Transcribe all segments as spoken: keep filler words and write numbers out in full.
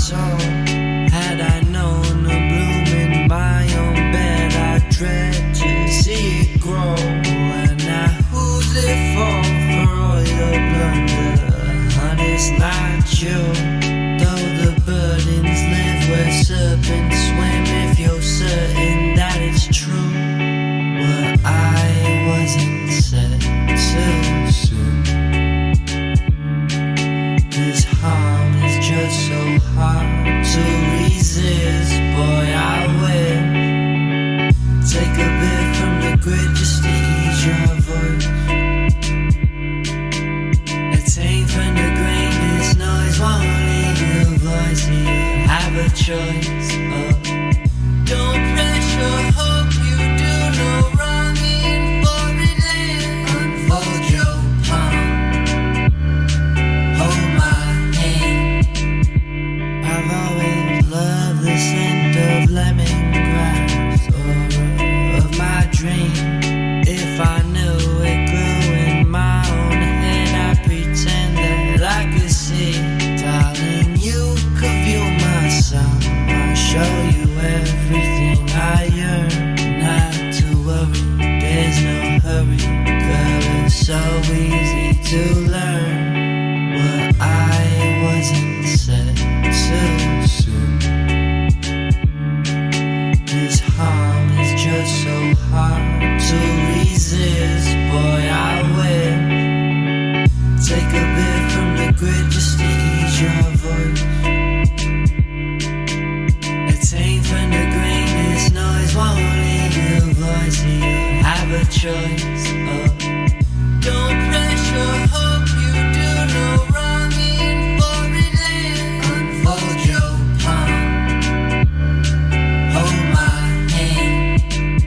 soul. Had I known a bloom in my own bed, I dread to see it grow. And now who's it for, for all your blunder? Honey's not you. Though the burdens live where serpents swim, if you're certain that it's true. Well, I wasn't set so soon. This harm is just so hard to resist. Boy, I will take a bit from the grid just to ease your voice. Attain from the grain, this noise won't leave your voice. You have a choice. Oh, don't pressure, hope you do no wrong in foreign land. Unfold your palm, hold my hand. I've always loved the scent of lemongrass, or of my dream. If I knew it grew in my own head, I'd pretend that I could see. Darling, you could view my sound. I'll show you everything I yearn. Not to worry, there's no hurry. Girl, it's so easy to learn. Well, I wasn't set so soon. This harm is just so hard to resist. Boy, I will take a bit from the grid just to ease your voice. Attain from the grain, this noise won't leave your voice. You have a choice. Oh, don't pressure, hope you do no wrong in foreign land. Unfold your palm, hold my hand.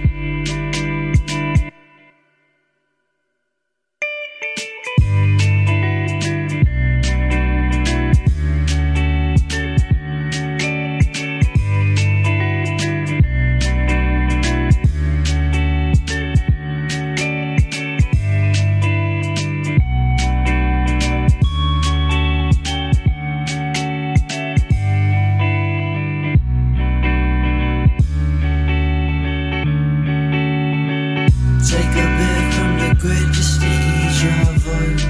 Take a bit from the grid just to ease your voice.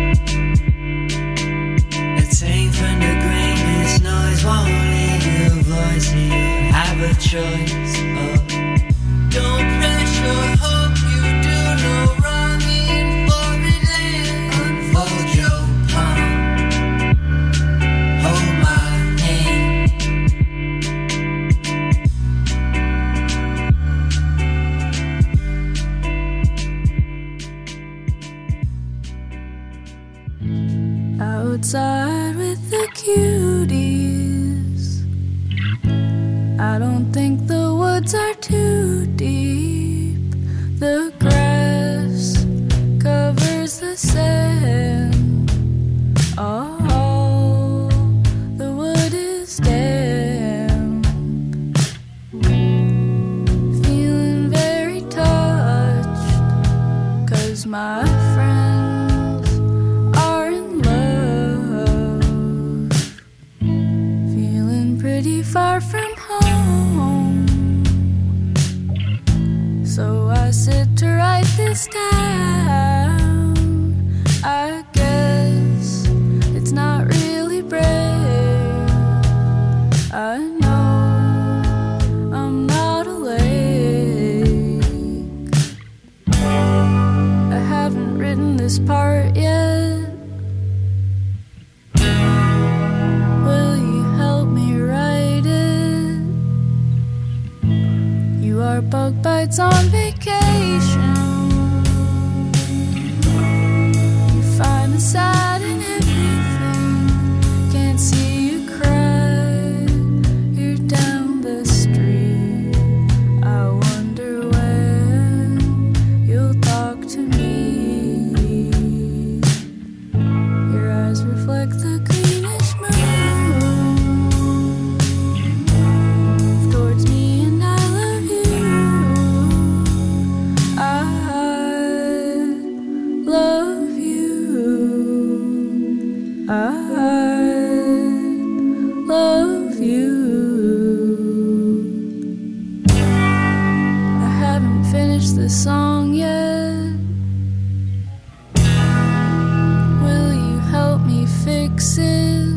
Attain from the grain, this noise won't leave your voice. You have a choice. Oh, don't pressure, hope you do no wrong in foreign land. Unfold your palm, hold my hand. Outside with the cuties, I don't think the woods are too deep. The grass covers the sand. Oh, the wood is damp. Feeling very touched, 'cause my friends are in love. Feeling pretty far from home, so I sit to write this down. I guess it's not really brave. I know I'm not awake. I haven't written this part yet. Will you help me write it? You are bug bites on vacation. You find the sad in everything. Can't see you cry. You're down the street. I wonder when you'll talk to me. Your eyes reflect the greenish moon. Move towards me and I love you. I love you. I love exit.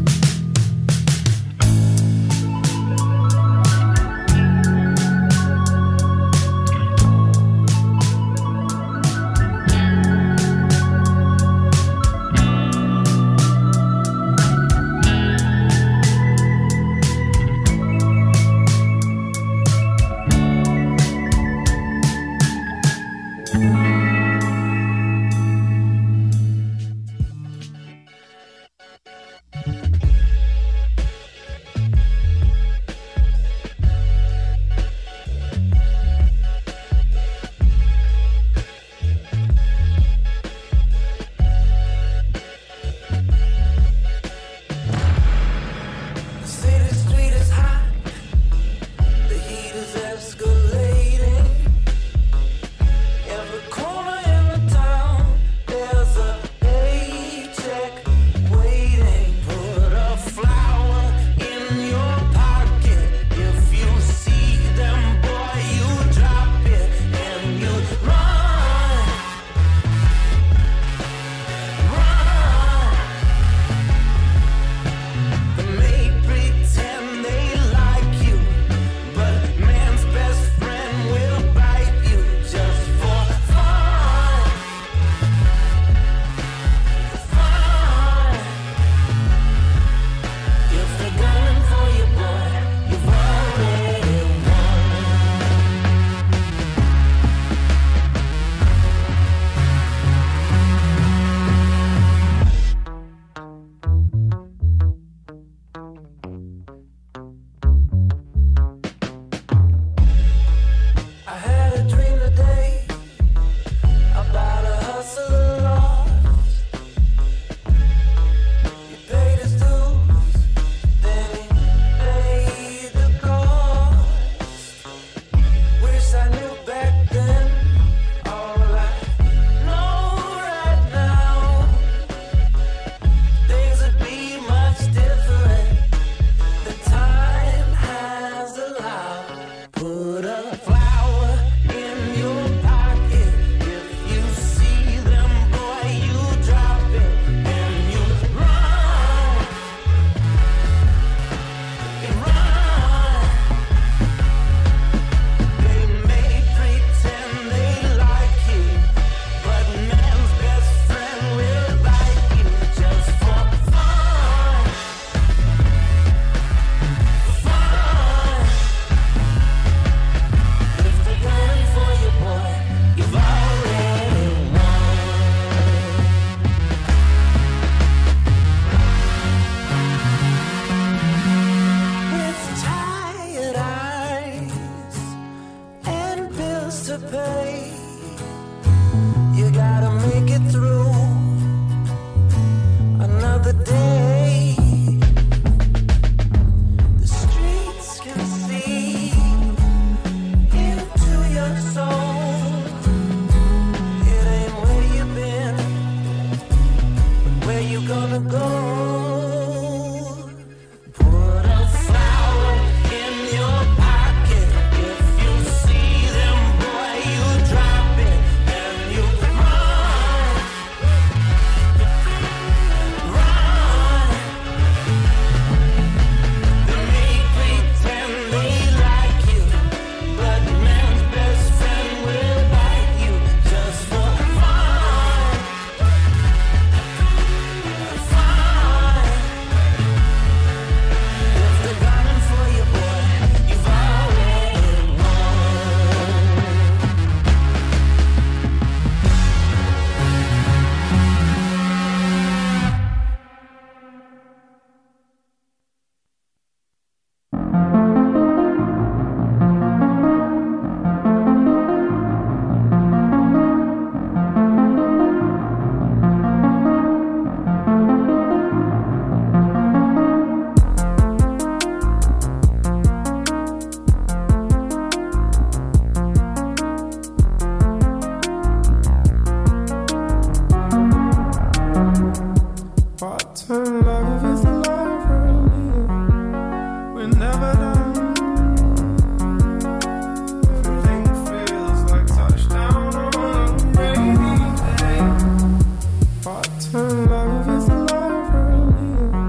Love is alive,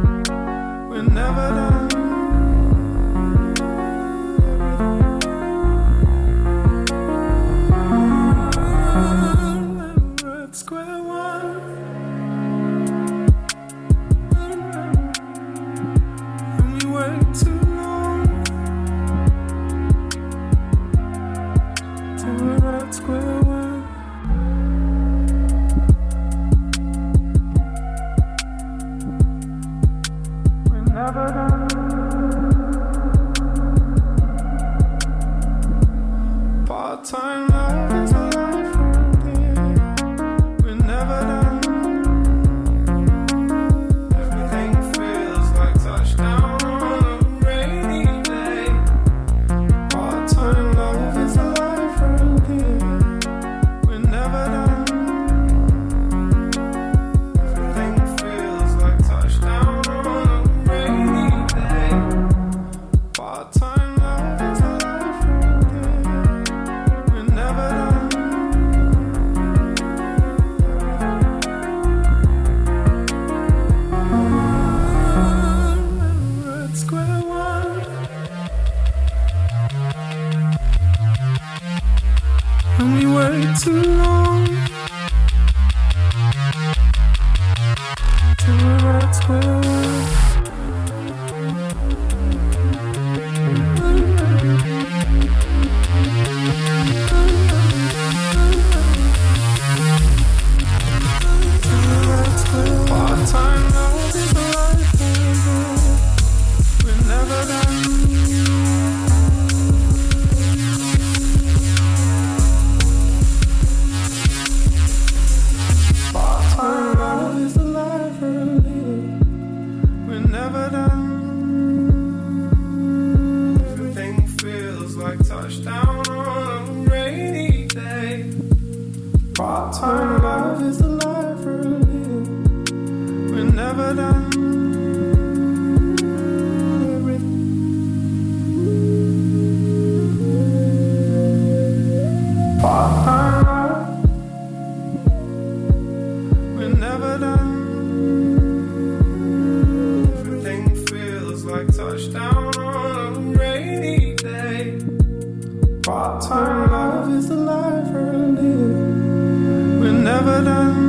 never done. We're never done. Everything feels like touchdown on a rainy day. Part-time love is the life we're living. We're never done.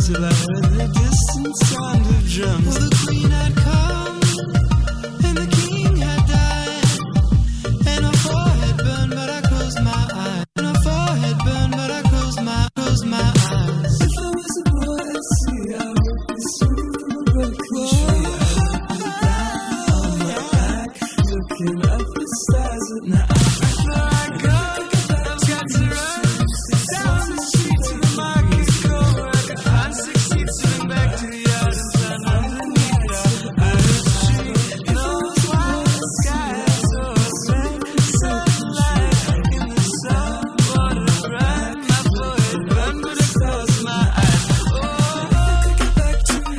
till I heard the distant sound of drums. Well, the queen had come and the king had died, and her forehead burned, but I closed my eyes. And her forehead burned, but I closed my, closed my eyes. If I was a boy at sea, I would be swinging from a broken tree. I would be down on my back, looking up the stars at night. Before I go, I've got to run down the street to the market square, where I can find six seats to bring back to the yard and stand underneath the birch tree. In those wild skies, oh, red sunlight in the sun, water ran my forehead, burned, but I closed my eyes. Oh, now you got to go,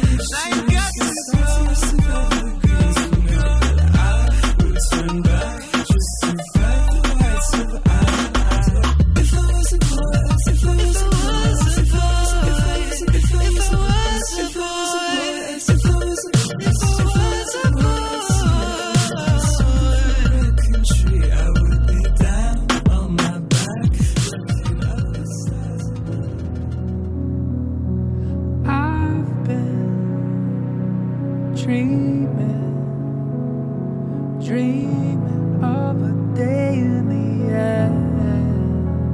I would turn back just to find the whites of eyes. If I was a boy, if I was a boy, if I was a boy, if I was a boy, if I was a boy, if I was a boy, if I was a country, I would be down on my back, looking up the stars. I've been dreaming, dreaming of a day in the end,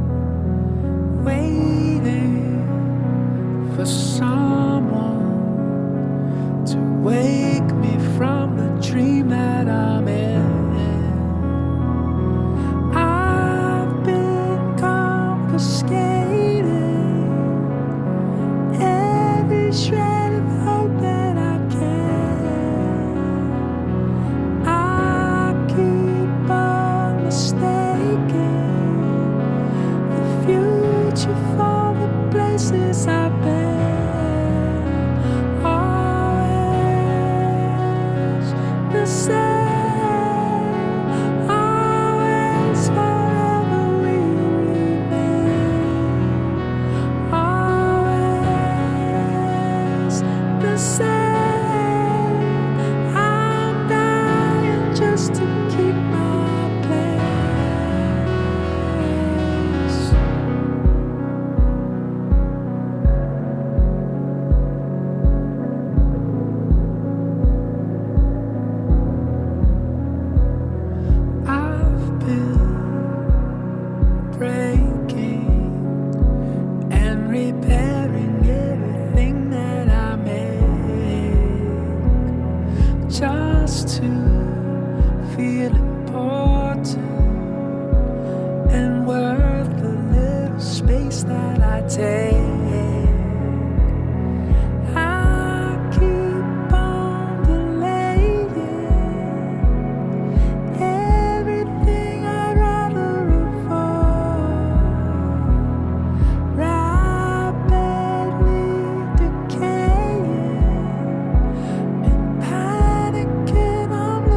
waiting for someone to wake me from the dream that I'm in. I've been confiscating every shred of hope that I can. I keep on mistaking the future for the places I've been. Always the same, always forever we remain. Always the same. I'm dying just to keep my place. I've been breaking and repairing everything that I make, just to feel important and worth the little space that I take. I keep on delaying everything I'd rather avoid, rapidly decaying, in panicking I'm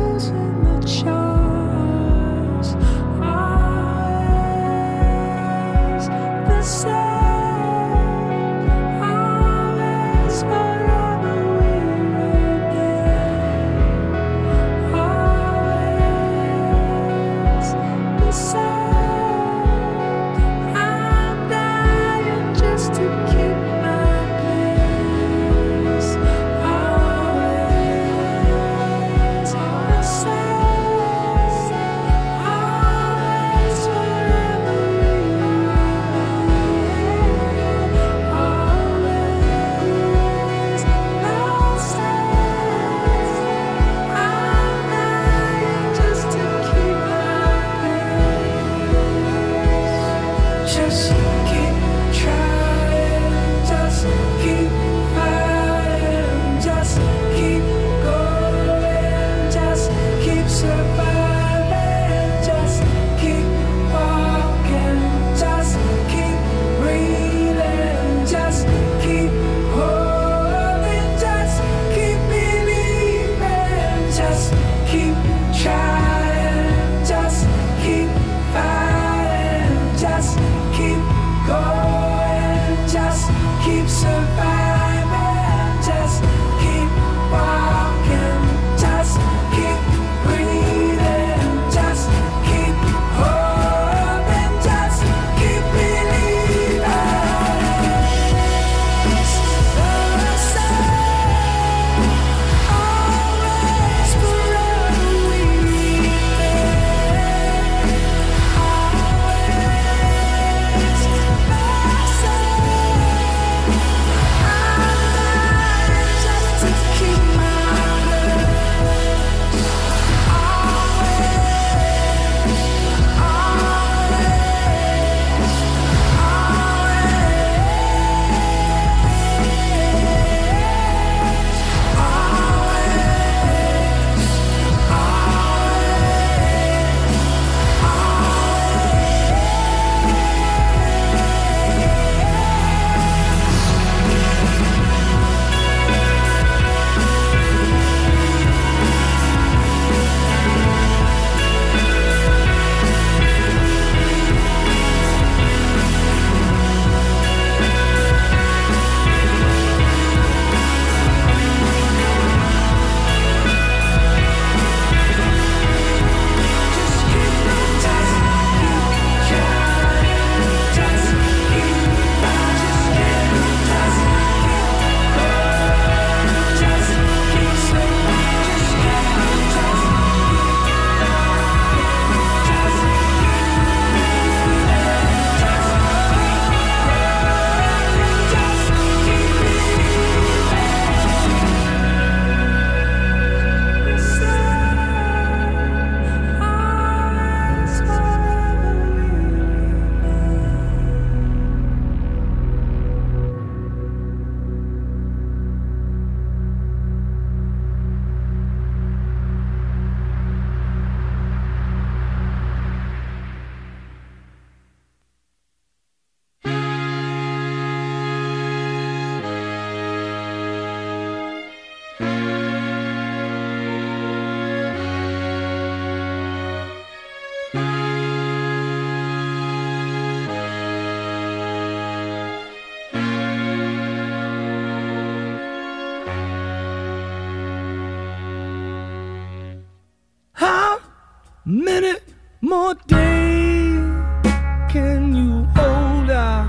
many more days can you hold out?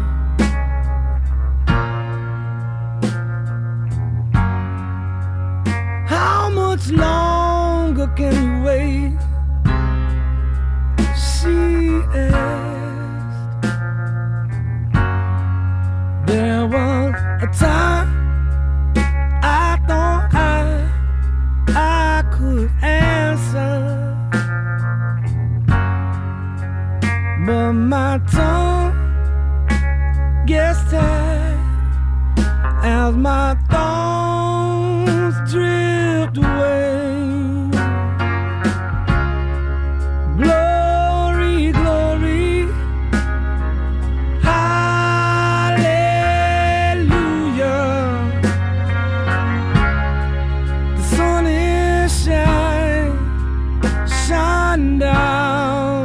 How much longer can you wait? She asked. There was a time I thought I, I could answer, but my tongue gets tired as my thoughts drift away. Glory, glory, hallelujah. The sun is shining, shining down.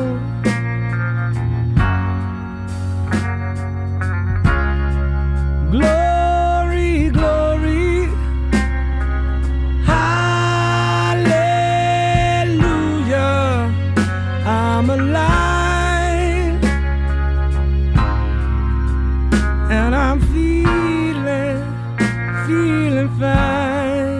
Glory, glory, hallelujah. I'm alive and I'm feeling, feeling fine.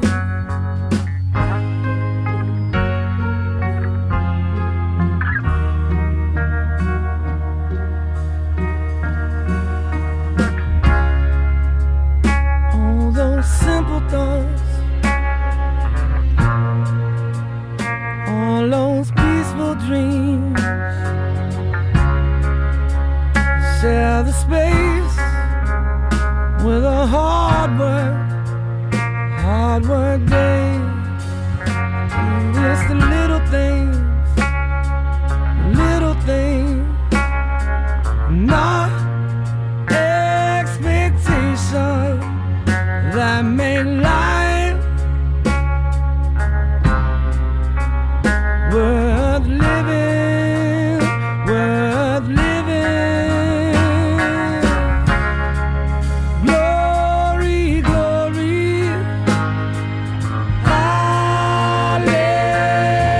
All those simple thoughts, all those peaceful dreams, share the space with a hard work, hard work day. And it's the little things, little things, not expectation that make life worth living, worth living. Glory, glory, hallelujah.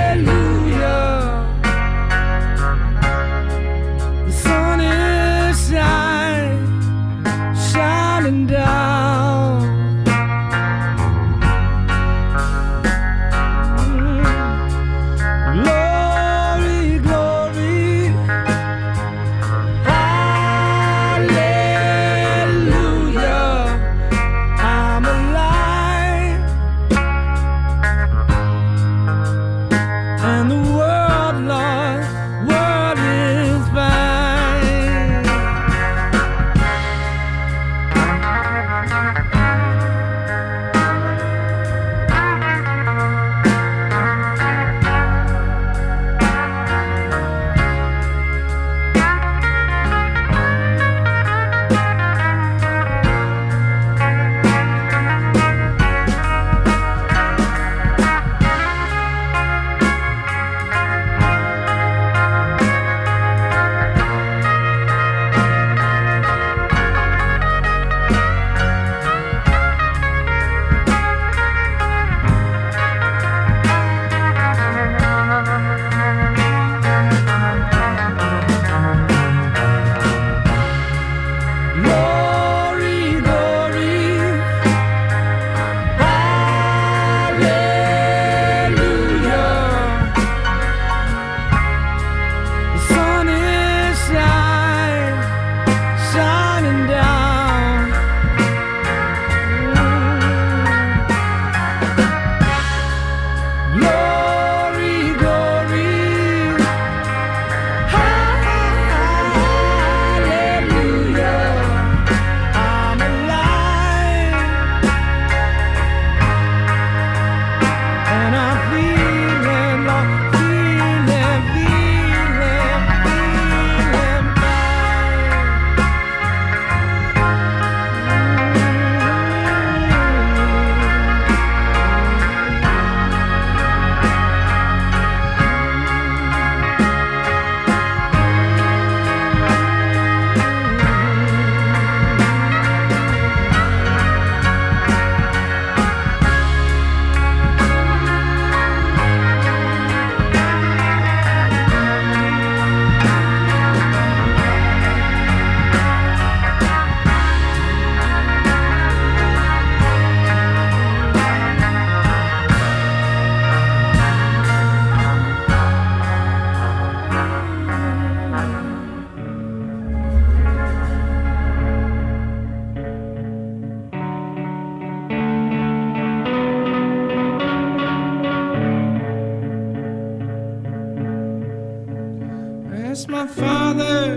asked my father,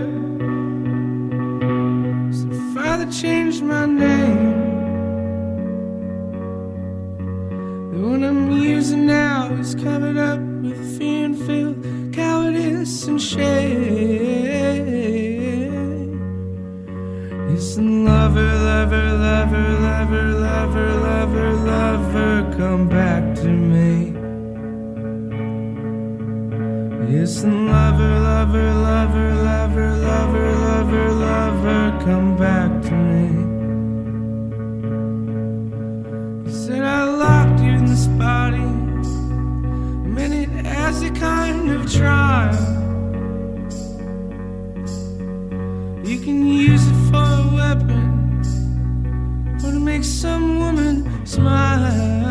so father changed my name. The one I'm using now is covered up with fear and filth, cowardice and shame. Listen, lover, lover, lover, lover, lover, lover, lover, come back to me. Listen, lover, lover, lover, lover, lover, lover, lover, come back to me. He said I locked you in this body, meant it as a kind of trial. You can use it for a weapon, or to make some woman smile.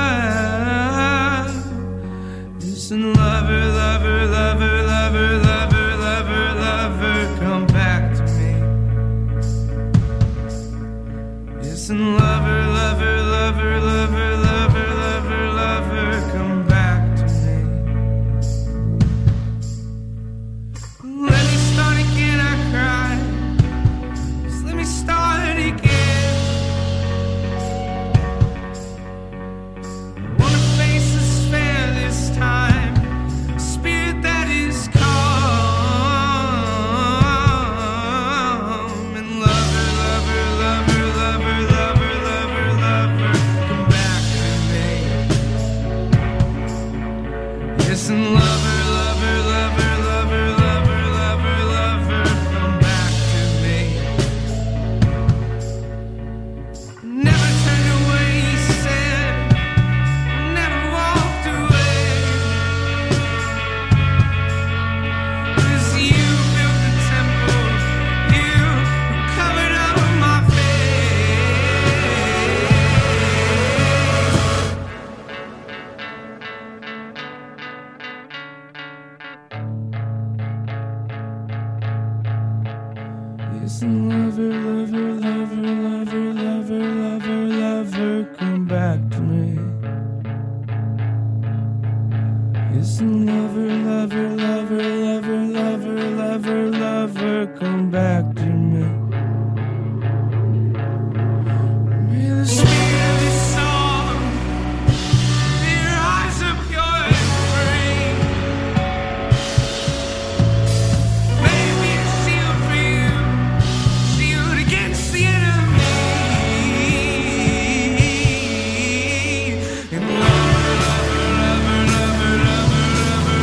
Listen, lover, lover, lover, lover, lover, lover, lover, come back to me. Listen, lover, lover, lover, lover, lover, lover, lover, come back to me. Let me start again, I cried. Just let me start again. I wanna face this fair this time, a spirit that is calm. And lover, lover, lover, lover, lover, lover, lover, come back to me. Listen, lover, lover, lover, lover, lover, lover, lover, come back to me. Never turned away, he said. Never walked away. 'Cause you built the temple, you covered up my Listen, lover, lover, lover, lover, lover, lover, lover, come back to me. Listen, lover, lover, lover, lover, lover, lover, lover, come back to me. May the spirit of this song, may your eyes are pure and free. May it be a shield for you, shield against the enemy. And lover, lover, lover, lover, lover, lover,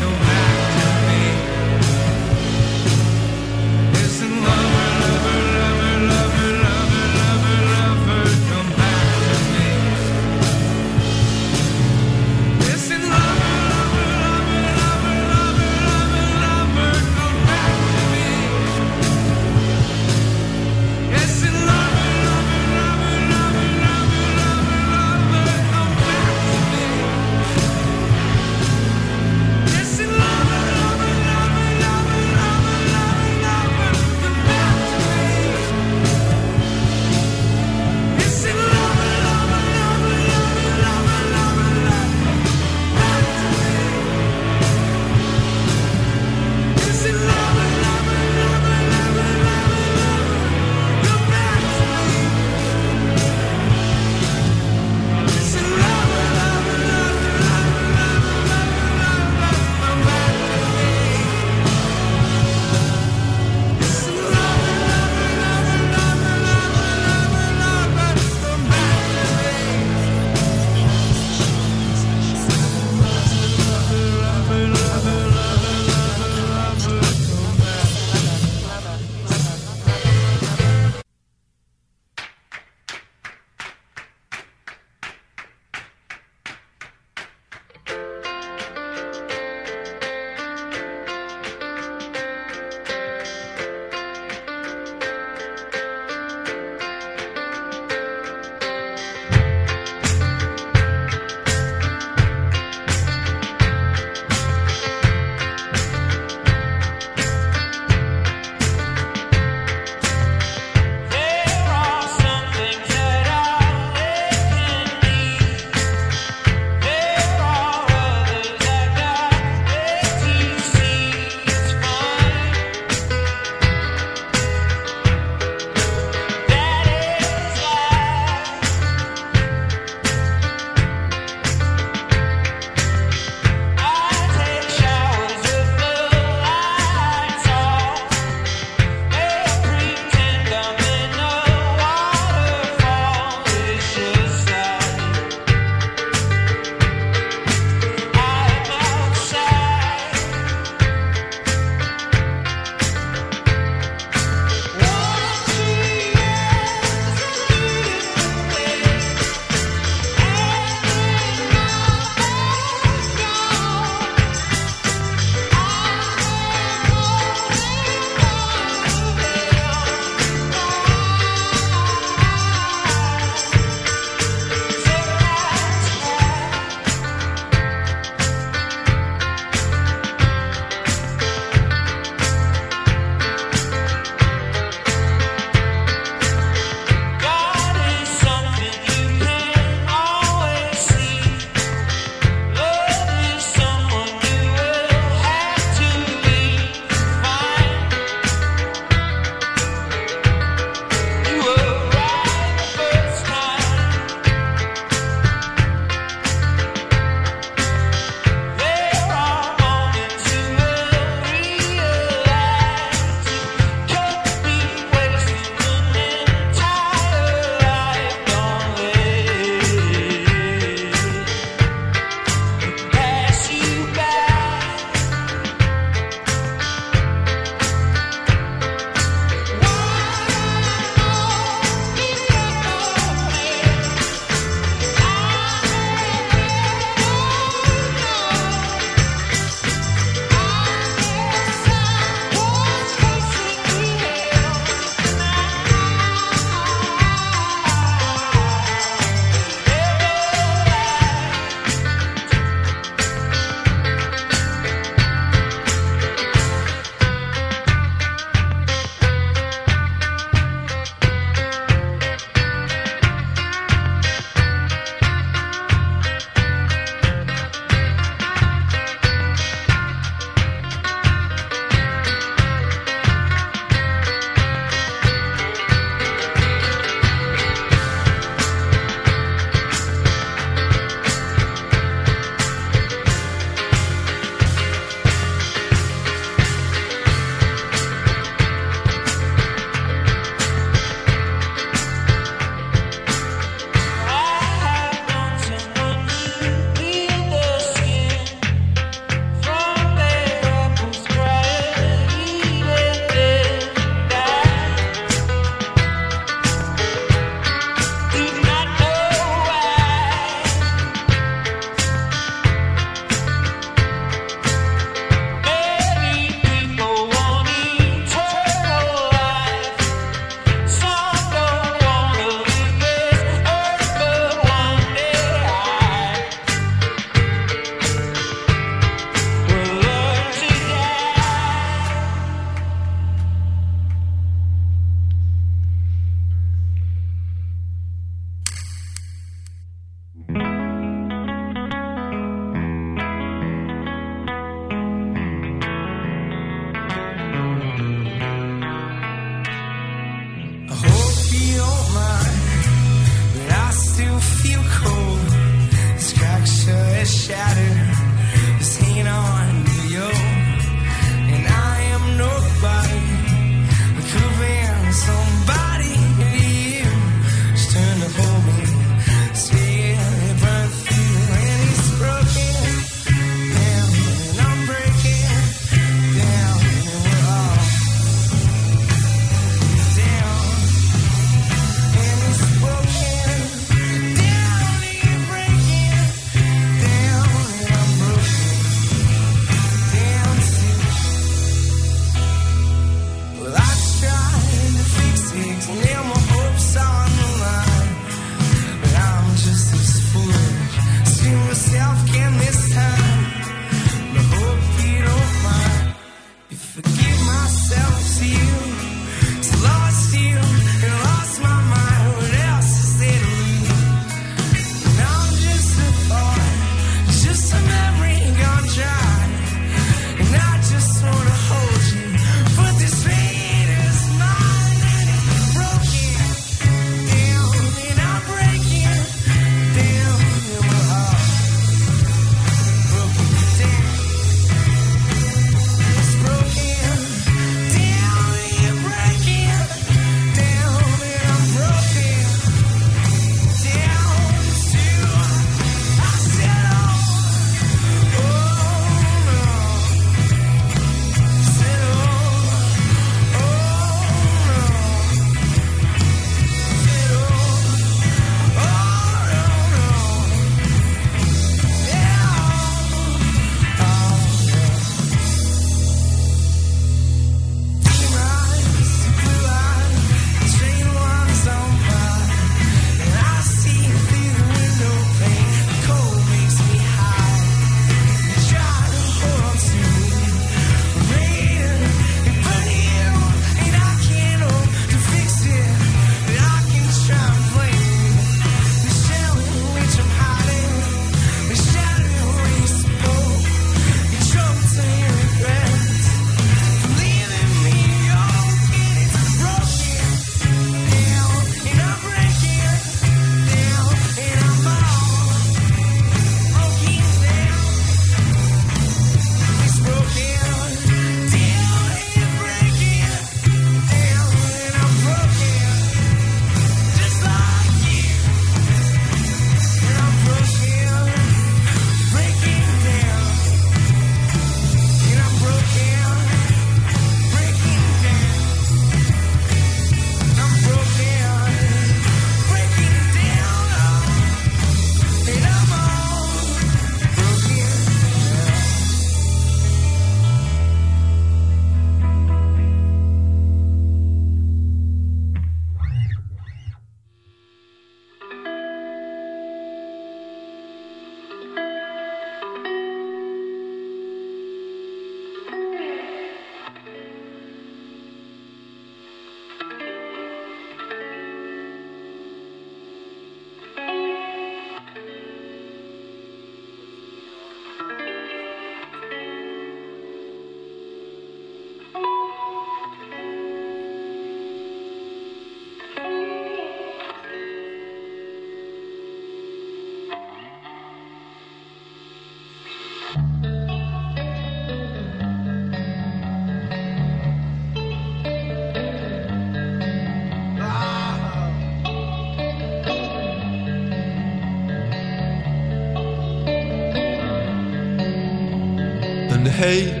hate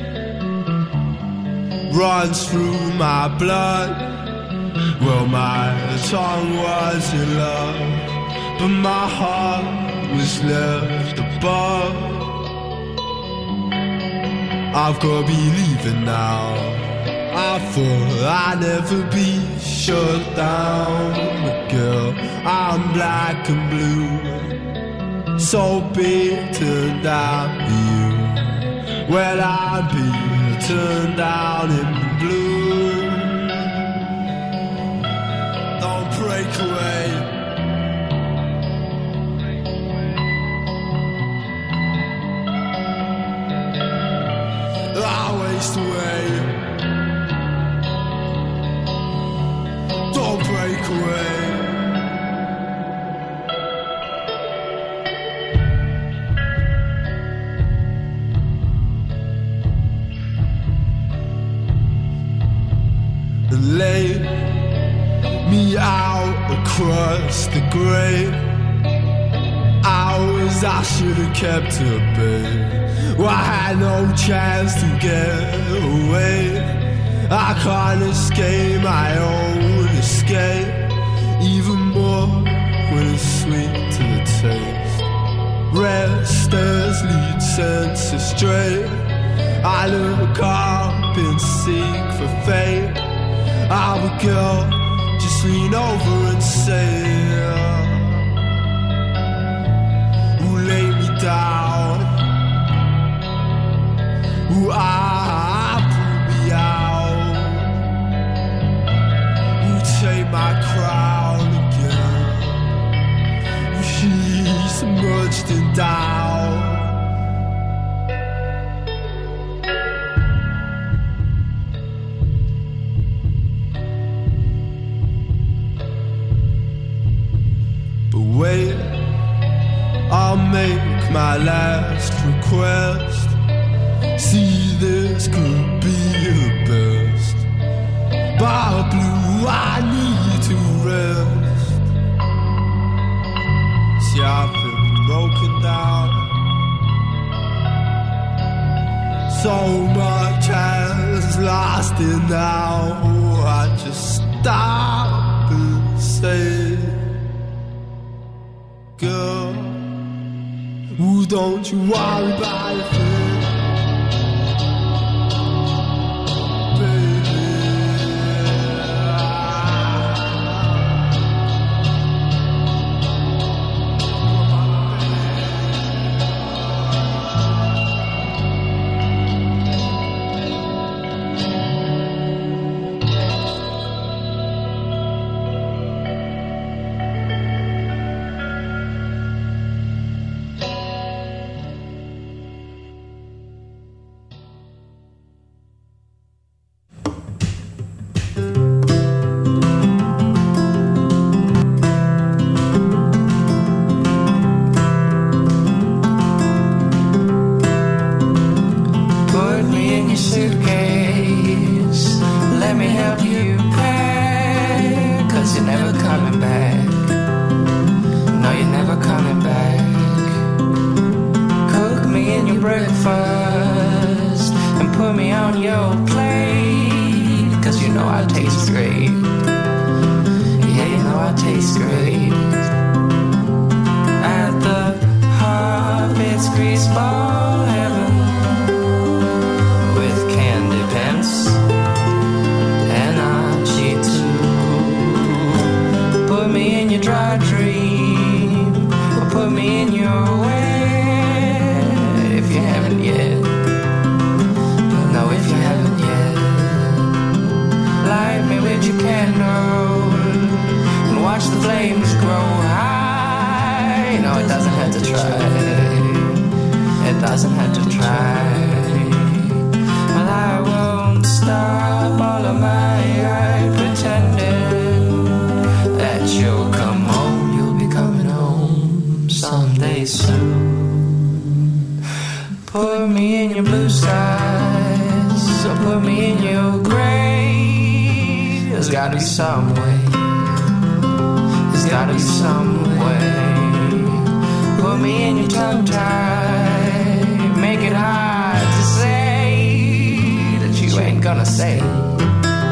runs through my blood. Well, my tongue was in love, but my heart was left above. I've got to be leaving now. I thought I'd never be shut down, but girl, I'm black and blue, so beaten down you. Well, I'm beaten down in blue. Don't break away. I waste away. Don't break away. And lay me out across the grave. Hours I should have kept to bed. Well, I had no chance to get away. I can't escape my own escape, even more when it's sweet to the taste. Restless lead senses straight. I look up and seek for fate. I would go, just lean over and say, who lay me down? Who I pull me out? Who take my crown again? Who she's submerged in doubt? Wait, I'll make my last request. See, this could be the best. By blue, I need to rest. See, I've been broken down. So much has lasted now. I just stop and say, girl, ooh, don't you worry about a thing, baby. Put me in your tongue tie, make it hard to say. gonna say,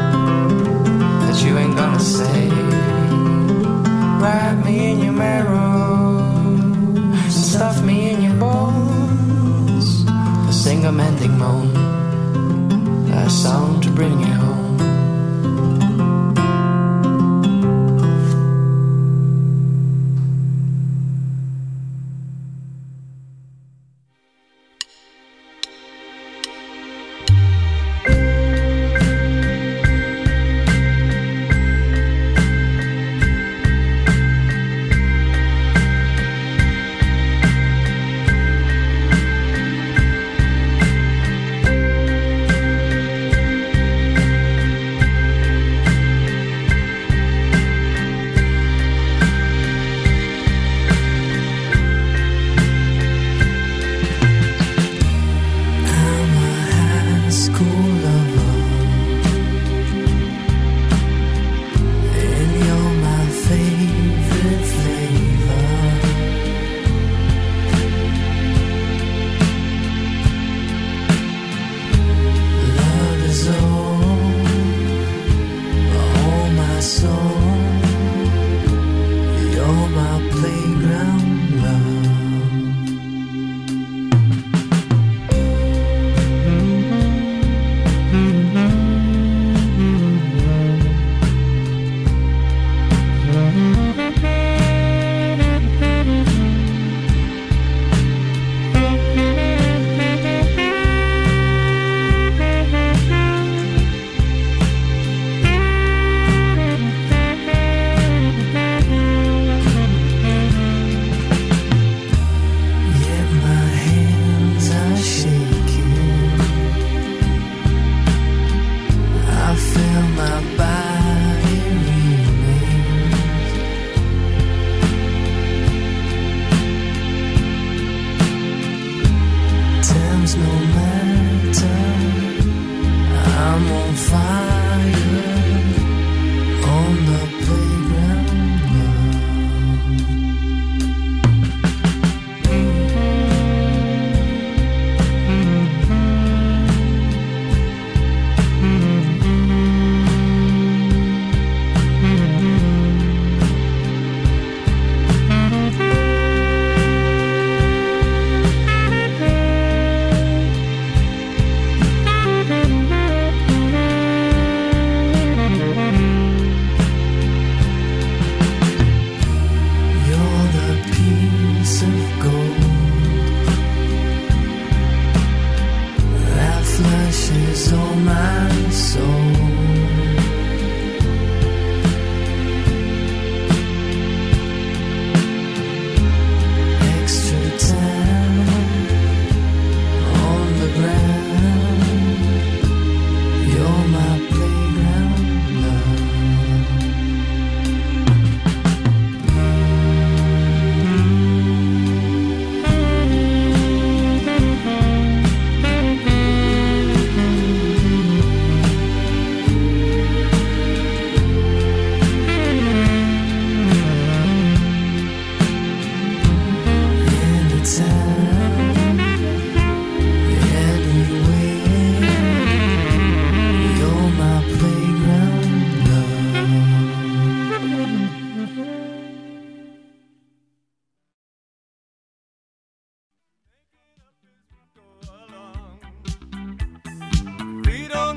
that you ain't gonna say. Write me in your mirror.